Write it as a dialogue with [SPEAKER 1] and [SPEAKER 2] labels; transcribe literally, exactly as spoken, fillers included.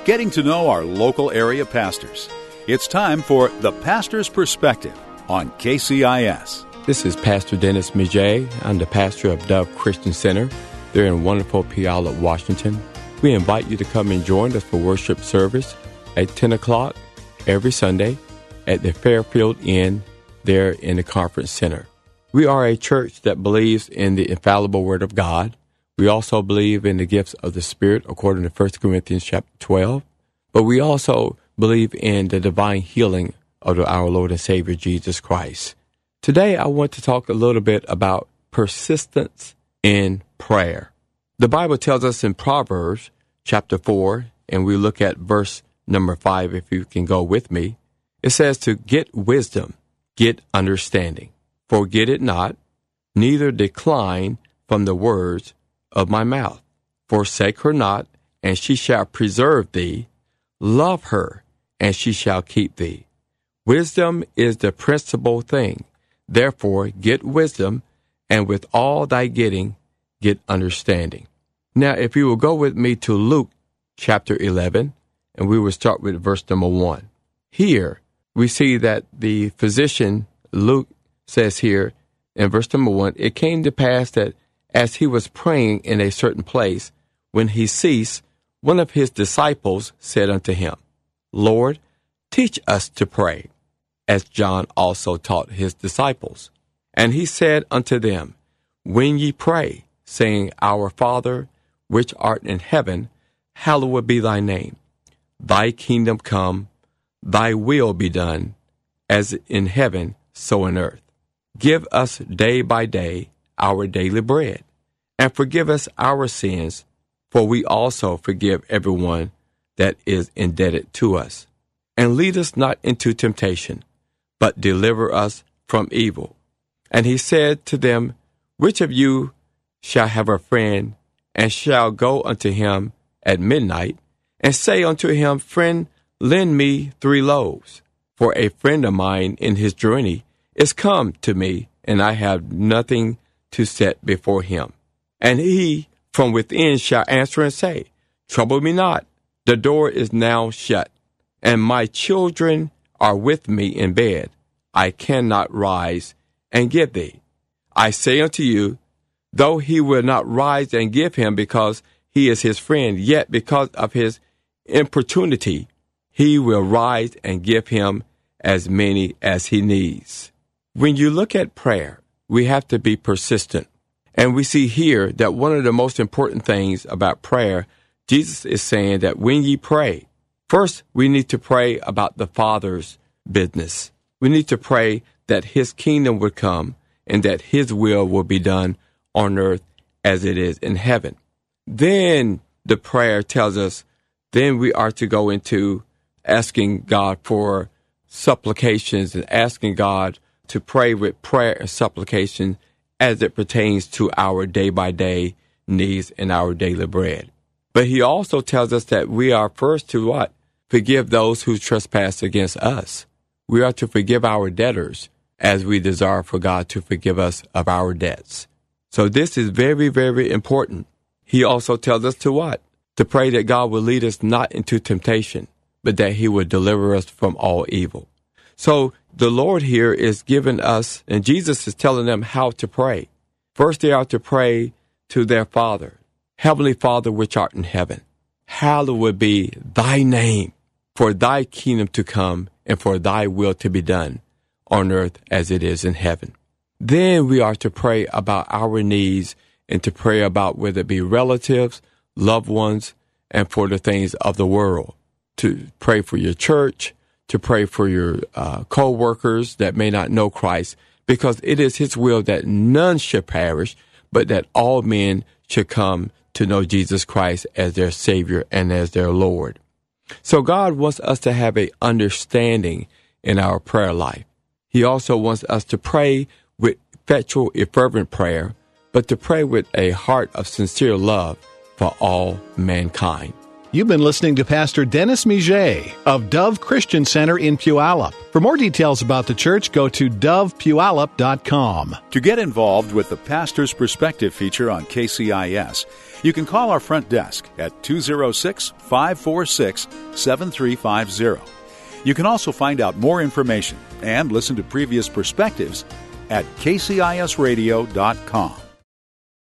[SPEAKER 1] getting to know our local area pastors. It's time for The Pastor's Perspective on K C I S.
[SPEAKER 2] This is Pastor Dennis Mijay. I'm the pastor of Dove Christian Center. They're in wonderful Puyallup, Washington. We invite you to come and join us for worship service at ten o'clock every Sunday at the Fairfield Inn there in the Conference Center. We are a church that believes in the infallible Word of God. We also believe in the gifts of the Spirit according to First Corinthians chapter twelve. But we also believe in the divine healing of our Lord and Savior Jesus Christ. Today I want to talk a little bit about persistence in prayer. The Bible tells us in Proverbs chapter four, and we look at verse number five if you can go with me. It says to get wisdom, get understanding. Forget it not, neither decline from the words of my mouth. Forsake her not, and she shall preserve thee. Love her, and she shall keep thee. Wisdom is the principal thing. Therefore, get wisdom, and with all thy getting, get understanding. Now, if you will go with me to Luke chapter eleven, and we will start with verse number one. Here, we see that the physician, Luke, says here in verse number one, it came to pass that as he was praying in a certain place, when he ceased, one of his disciples said unto him, Lord, teach us to pray, as John also taught his disciples. And he said unto them, When ye pray, saying, Our Father, which art in heaven, hallowed be thy name. Thy kingdom come, thy will be done, as in heaven, so in earth. Give us day by day our daily bread, and forgive us our sins, for we also forgive everyone that is indebted to us. And lead us not into temptation, but deliver us from evil. And he said to them, Which of you shall have a friend, and shall go unto him at midnight, and say unto him, Friend, lend me three loaves, for a friend of mine in his journey is come to me, and I have nothing to set before him. And he from within shall answer and say, Trouble me not, the door is now shut, and my children are with me in bed. I cannot rise and give thee. I say unto you, though he will not rise and give him because he is his friend, yet because of his importunity, he will rise and give him as many as he needs. When you look at prayer, we have to be persistent. And we see here that one of the most important things about prayer, Jesus is saying that when ye pray, first we need to pray about the Father's business. We need to pray that his kingdom would come and that his will will be done on earth as it is in heaven. Then the prayer tells us, then we are to go into asking God for supplications and asking God to pray with prayer and supplication as it pertains to our day-by-day needs and our daily bread. But he also tells us that we are first to what? Forgive those who trespass against us. We are to forgive our debtors as we desire for God to forgive us of our debts. So this is very, very important. He also tells us to what? To pray that God will lead us not into temptation, but that he will deliver us from all evil. So the Lord here is giving us, and Jesus is telling them how to pray. First, they are to pray to their Father. Heavenly Father, which art in heaven, hallowed be thy name, for thy kingdom to come and for thy will to be done on earth as it is in heaven. Then we are to pray about our needs and to pray about whether it be relatives, loved ones, and for the things of the world. To pray for your church, to pray for your uh, co-workers that may not know Christ, because it is his will that none should perish, but that all men should come to know Jesus Christ as their Savior and as their Lord. So God wants us to have an understanding in our prayer life. He also wants us to pray with effectual, fervent prayer, but to pray with a heart of sincere love for all mankind.
[SPEAKER 3] You've been listening to Pastor Dennis Miget of Dove Christian Center in Puyallup. For more details about the church, go to dove puyallup dot com.
[SPEAKER 1] To get involved with the Pastor's Perspective feature on K C I S, you can call our front desk at two oh six, five four six, seven three five zero. You can also find out more information and listen to previous perspectives at k c i s radio dot com.